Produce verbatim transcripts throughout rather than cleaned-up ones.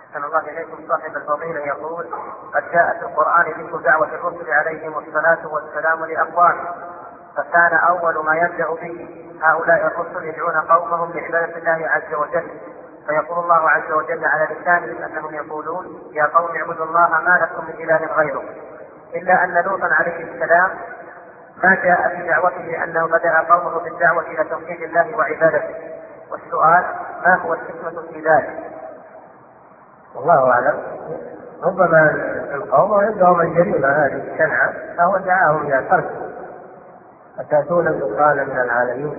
أحسن الله إليكم. صاحب الفضيلة يقول: قد جاء في القرآن ذكر دعوة الرسل عليهم الصلاة والسلام لأقوام، فكان أول ما يبدأ به هؤلاء الرسل يدعون قومهم لعبادة الله عز وجل، فيقول الله عز وجل على لسانهم أنهم يقولون: يا قوم اعبدوا الله ما لكم من إله غيره. إلا أن لوطا عليه السلام ما جاء في دعوته أنه بدأ قومه بالدعوة إلى توحيد الله وعبادته، والسؤال: ما هو الحكمة في ذلك؟ والله أعلم. ربما القوم عندهم الجريمة هذه الشنعة فهو دعاهم إلى تركه. أتأتون الذكران من العالمين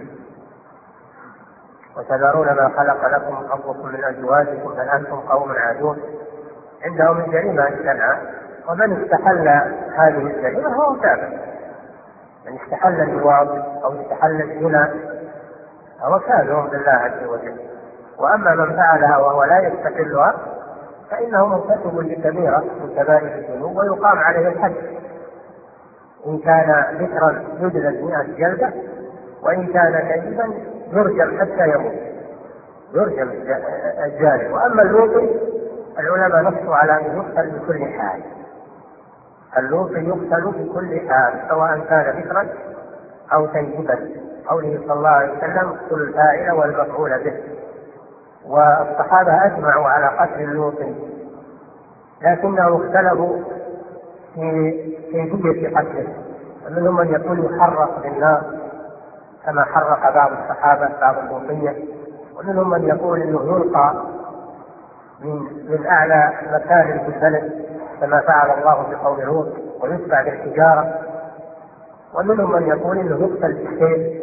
وتذرون ما خلق لكم ربكم من أزواجكم بل أنتم قوم عادون. عندهم الجريمة الشنعة، ومن استحل هذه الجريمة هو تابع. من استحل اللواط أو استحل الزنا هو كافر بالله عز وجل. وأما من فعلها وهو لا يستحلها فإنه مرتكب لكبيرة من كبائر الذنوب ويقام عليه الحد. إن كان ذكرا يجلد مئة جلدة، وإن كان كذبا يرجم حتى يموت، يرجم الجانب. وأما اللوطي العلماء نصوا على أن يقتل بكل حال. اللوطي يقتل بكل حال سواء كان ذكرا أو كذبا. قوله صلى الله عليه وسلم: اقتلوا الفاعل والمفعول به. والصحابة أجمعوا على قتل اللوطي، لكنهم اختلفوا في كيفية قتله. منهم من يقول يحرق بالنار كما حرق بعض الصحابة بعض اللوطية، ومنهم من يقول انه يلقى من من اعلى مكان في البلد كما فعل الله بقوم لوط ويتبع بالحجارة، ومنهم من يقول انه يقتل بالسيف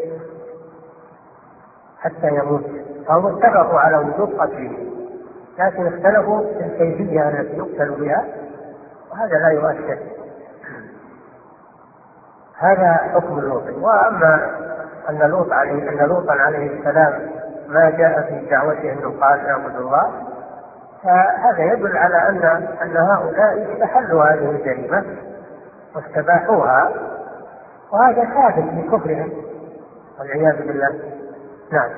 حتى يموت. فهم اتفقوا على وجوب قتله، لكن اختلفوا في الكيفية التي يقتل بها، وهذا لا يؤثر. هذا حكم لوط. واما ان لوط عليه ان لوطا عليه السلام ما جاء في دعوته انه قال اعبدوا الله، فهذا يدل على ان ان هؤلاء استحلوا هذه الجريمه واستباحوها، وهذا ثابت بكفرهم والعياذ بالله. نعم.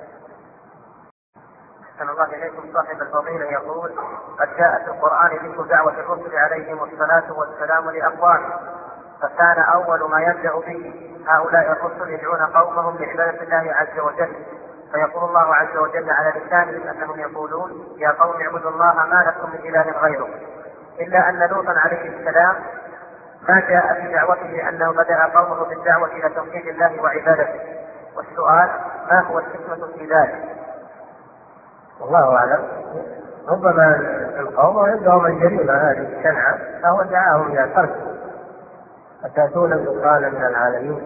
أحسن الله إليكم. صاحب الفضيلة يقول: قد جاء في القرآن ذكر دعوة الرسل عليهم الصلاة والسلام لأقوام، فكان أول ما يبدأ به هؤلاء الرسل يدعون قومهم لعبادة الله عز وجل، فيقول الله عز وجل على لسانهم أنهم يقولون: يا قوم اعبدوا الله ما لكم من إله غيره. إلا أن لوطا عليه السلام ما جاء في دعوته أنه بدأ قومه بالدعوة إلى توحيد الله وعبادته، والسؤال: ما هو الحكمة في ذلك؟ والله أعلم. ربما القوم عندهم الجريمة هذه الشنعة فهو دعاهم إلى تركه. أتأتون الذكران من العالمين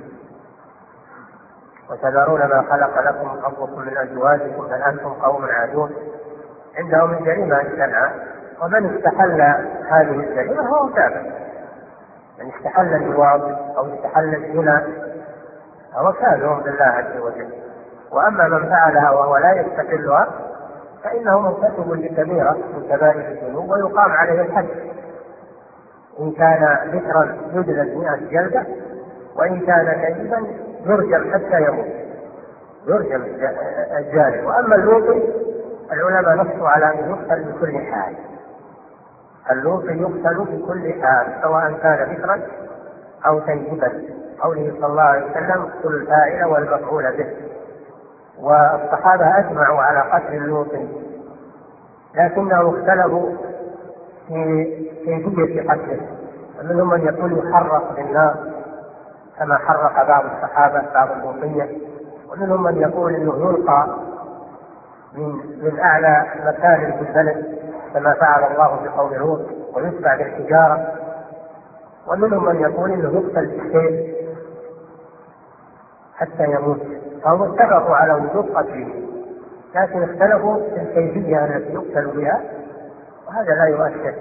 وتذرون ما خلق لكم ربكم من أزواجكم بل أنتم قوم عادون. عندهم الجريمة الشنعة، ومن استحل هذه الجريمة هو تابع. من استحل اللواط أو استحل الزنا هو كافر بالله عز وجل. وأما من فعلها وهو لا يستحلها فإنه مرتكب لكبيرة من كبائر الذنوب ويقام عليه الحد. إن كان ذكرا يجلد مئة جلدة، وإن كان كذبا يرجم حتى يموت، يرجم الجانب. وأما اللوطي العلماء نصوا على أن يقتل بكل حال. اللوطي يقتل بكل حال سواء كان ذكرا أو كذبا. قوله صلى الله عليه وسلم: اقتلوا الفاعل والمفعول به. والصحابة أجمعوا على قتل اللوطي، لكنهم اختلفوا في كيفية قتله. منهم من يقول يحرق بالنار كما حرق بعض الصحابة بعض اللوطية، ومنهم من يقول انه يلقى من من اعلى مكان في البلد كما فعل الله بقوم لوط ويتبع بالحجارة، ومنهم من يقول انه يقتل بالسيف حتى يموت. فهم اتفقوا على وجوب قتله، لكن اختلفوا في الكيفية التي يقتل بها، وهذا لا يؤثر.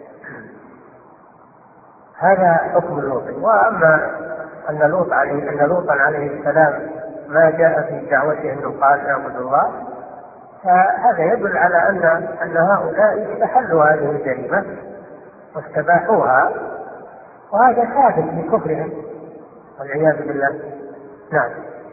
هذا حكم لوط. واما ان لوط عليه ان لوطا عليه السلام ما جاء في دعوته انه قال اعبدوا الله، فهذا يدل على ان ان هؤلاء استحلوا هذه الجريمه واستباحوها، وهذا ثابت بكفرهم والعياذ بالله. نعم.